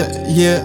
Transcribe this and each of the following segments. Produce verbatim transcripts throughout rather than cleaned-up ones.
yeah, yeah।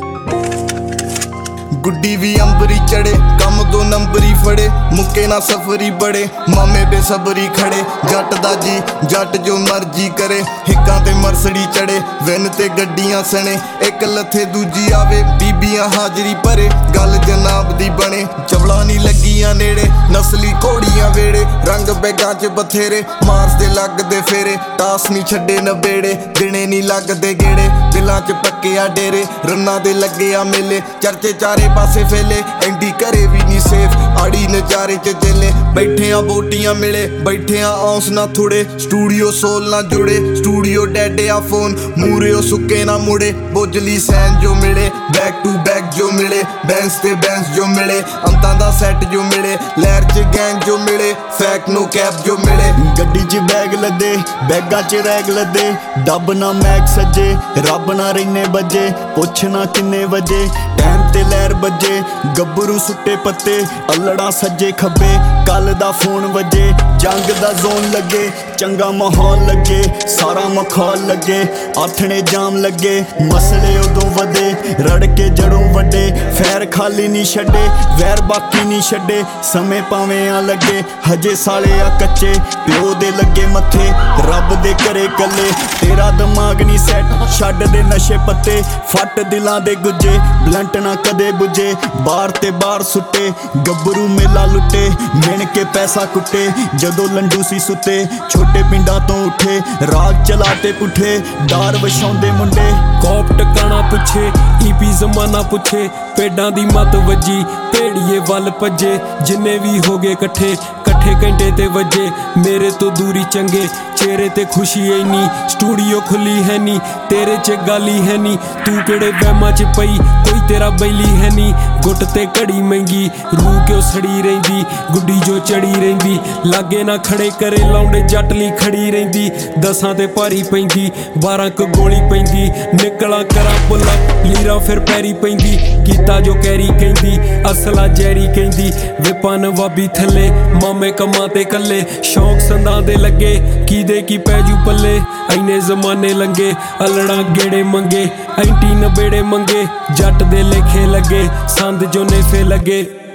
गुड्डी भी अंबरी चढ़े कम दो नंबरी फड़े मुक्के ना सफरी बड़े मामे बेसबरी खड़े जट दा जी जट जो मर्जी करे हिक्कां ते मरसड़ी चढ़े विन ते गड्डियां सने एक लथे दूजी आवे बीबियां हाजरी भरे गल जनाब दी बने चवला नहीं लगियां नेड़े नस्ली घोड़ियां वेड़े रंग बैगां च बथेरे मार्स दे लगदे फेरे टास नहीं छड्डे नबेड़े दिने नहीं लगदे गेड़े दिलां च पक्के आ डेरे रन्ना दे लगे आ मेले चर्चे चारे पासे फैले एंडी घरे भी नहीं सेफ आड़ी नजारे च चले बैठे आ बोटियां मिले बैठे आ औंस ना थोड़े स्टूडियो सोल ना जुड़े स्टूडियो डैडे आ फोन मूरे सुके ना मुड़े बोझली सैन जो मिले बैक टू बैक जो मिले बैंस ते बैंस जो मिले अंतां दा सैट जो मिले लहर च गैंग जो मिले फैक नो कैप जो मिले गड्डी च बैग लदे बैगा च रैग लदे डब ना मैग सज्जे रब ना रैने बजे पुछना किन्ने वजे टैम ते लहर बजे गब्बरू सुट्टे पत्ते अल्लड़ा सज्जे खब्बे कल दा फोन वजे जंग दा जोन लगे चंगा माहौल लगे सारा मखौल लगे आथने जाम लगे मसले उदों वधे रड़ के जड़ों वड्डे फैर खाली नहीं छड्डे वैर बाकी नहीं छड्डे समय भावें आ लगे हजे साले आ कच्चे प्यो दे लगे मत्थे रब दे घरे कल्ले तेरा दिमाग नहीं सैट छड्ड दे नशे पत्ते फट दिलां दे गुज्जे बलंट ना कदे बुझे बार ते बार सुट्टे गब्बरू मेला लुट्टे मिण के पैसा कुट्टे जदों लंडू सी सुते छोटे पिंडां तो उठे राग चलाते पुठे डार वछाउंदे मुंडे कौप टकाना पुछे ईपी जमाना पुछे पेडां दी मत वजी भेड़िए वल भजे जिन्ने भी हो गए कट्ठे कट्ठे घंटे ते वजे मेरे तो दूरी चंगे चेहरे ते खुशी है नी स्टूडियो खुली है नी तेरे च गाली है नी तू केड़े वहमां च पई कोई तेरा बैली है नी गुट ते घड़ी महंगी रूह क्यों सड़ी रहिंदी गुड्डी जो चढ़ी रहिंदी लागे ना खड़े करे लौंडे जटली खड़ी रहिंदी दसां ते भारी पैंदी बारां क गोली पैंदी निकला करा पुल्ला लीरा फिर पैरी पैंदी कीता जो कैरी कहंदी असला जैरी कहंदी विपा नवाबी थल्ले मामे कमां ते कल्ले शौक संदां दे लगे की दे की पैजू पल्ले ऐने जमाने लंगे अल्लड़ा गेड़े मंगे ऐंटी नबेड़े मंगे जट दे लेखे लगे संद जो नेफे लगे।